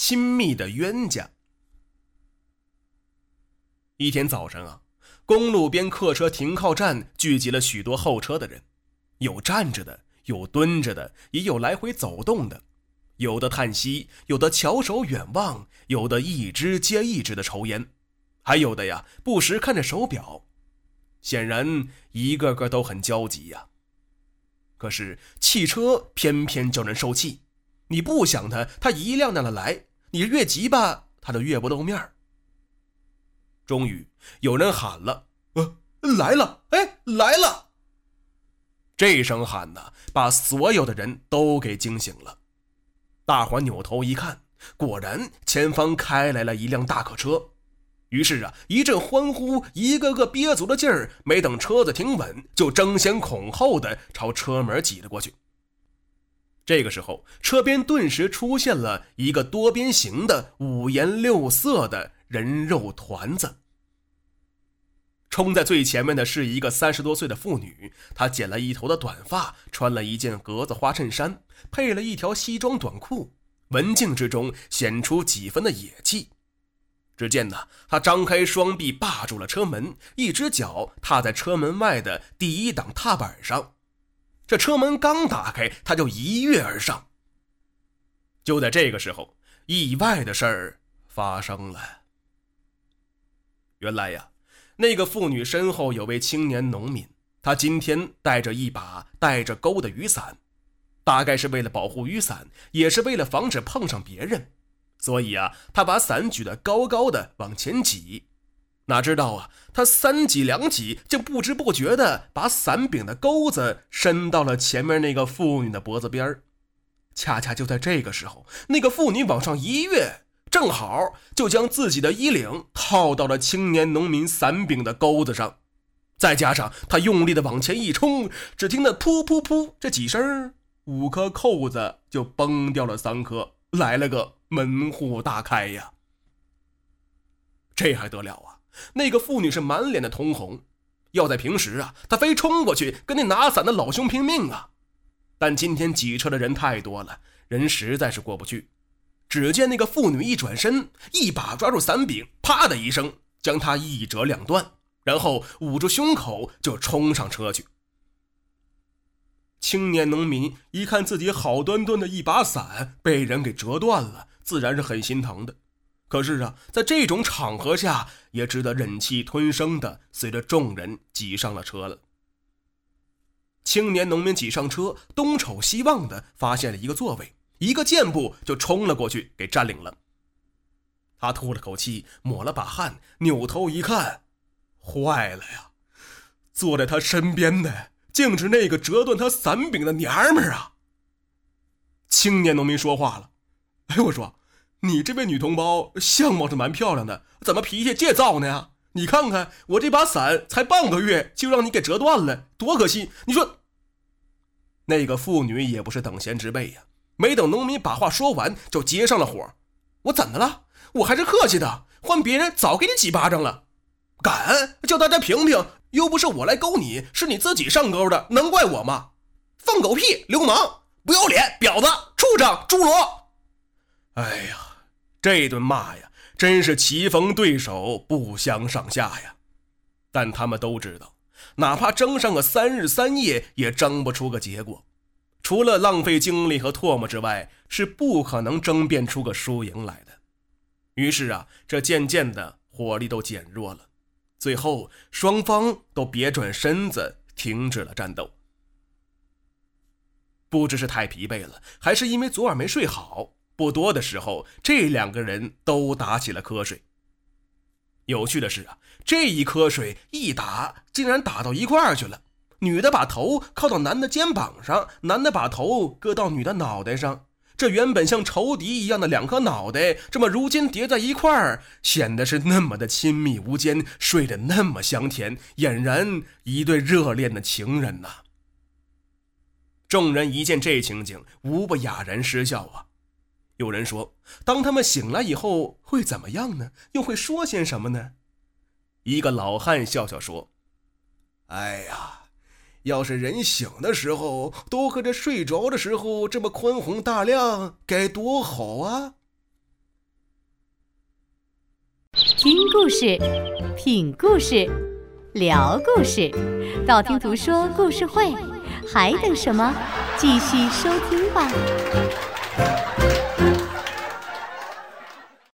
亲密的冤家。一天早上啊，公路边客车停靠站聚集了许多候车的人，有站着的，有蹲着的，也有来回走动的，有的叹息，有的翘首远望，有的一支接一支的抽烟，还有的呀不时看着手表，显然一个个都很焦急呀。可是汽车偏偏叫人受气，你不想它一辆辆的来，你越急吧它就越不露面。终于有人喊了，来了，来了！这声喊呢，把所有的人都给惊醒了。大伙扭头一看，果然前方开来了一辆大客车。于是啊，一阵欢呼，一个个憋足了劲儿，没等车子停稳，就争先恐后的朝车门挤了过去。这个时候，车边顿时出现了一个多边形的五颜六色的人肉团子。冲在最前面的是一个30多岁的妇女，她剪了一头的短发，穿了一件格子花衬衫，配了一条西装短裤，文静之中显出几分的野气。只见呢，她张开双臂霸住了车门，一只脚踏在车门外的第一档踏板上。这车门刚打开，她就一跃而上。就在这个时候，意外的事儿发生了。原来呀，那个妇女身后有位青年农民，他今天带着一把带着钩的雨伞，大概是为了保护雨伞，也是为了防止碰上别人，所以啊，他把伞举得高高的往前挤。哪知道啊，他3挤2挤，就不知不觉的把伞柄的钩子伸到了前面那个妇女的脖子边。恰恰就在这个时候，那个妇女往上一跃，正好就将自己的衣领套到了青年农民伞柄的钩子上，再加上他用力的往前一冲，只听得噗噗噗这几声，5颗扣子就崩掉了3颗，来了个门户大开呀！这还得了啊！那个妇女是满脸的通红，要在平时啊，她非冲过去跟那拿伞的老兄拼命啊！但今天挤车的人太多了，人实在是过不去。只见那个妇女一转身，一把抓住伞柄，啪的一声将她一折两断，然后捂住胸口就冲上车去。青年农民一看自己好端端的一把伞被人给折断了，自然是很心疼的。可是啊，在这种场合下，也只得忍气吞声的随着众人挤上了车了。青年农民挤上车，东瞅西望的发现了一个座位，一个箭步就冲了过去给占领了。他吐了口气，抹了把汗，扭头一看，坏了呀！坐在他身边的竟是那个折断他伞柄的娘们儿啊！青年农民说话了：“我说，你这位女同胞相貌是蛮漂亮的，怎么脾气这躁呢？你看看我这把伞才半个月就让你给折断了，多可惜！你说。”那个妇女也不是等闲之辈呀，没等农民把话说完就接上了火：“我怎么了？我还是客气的，换别人早给你几巴掌了。敢叫大家评评，又不是我来勾你，是你自己上钩的，能怪我吗？放狗屁，流氓，不要脸，婊子，畜生，侏罗！”哎呀，这顿骂呀，真是棋逢对手，不相上下呀。但他们都知道，哪怕争上个3日3夜，也争不出个结果。除了浪费精力和唾沫之外，是不可能争辩出个输赢来的。于是啊，这渐渐的火力都减弱了，最后双方都别转身子，停止了战斗。不知是太疲惫了，还是因为昨晚没睡好，不多的时候，这2个人都打起了瞌睡。有趣的是啊，这一瞌睡一打，竟然打到一块儿去了。女的把头靠到男的肩膀上，男的把头搁到女的脑袋上。这原本像仇敌一样的2颗脑袋，这么如今叠在一块儿，显得是那么的亲密无间，睡得那么香甜，俨然一对热恋的情人呐。众人一见这情景，无不哑然失笑啊。有人说，当他们醒来以后会怎么样呢？又会说些什么呢？一个老汉笑笑说：“哎呀，要是人醒的时候都和这睡着的时候这么宽宏大量，该多好啊！” 听故事，品故事，聊故事，道听途说故事会，还等什么？继续收听吧。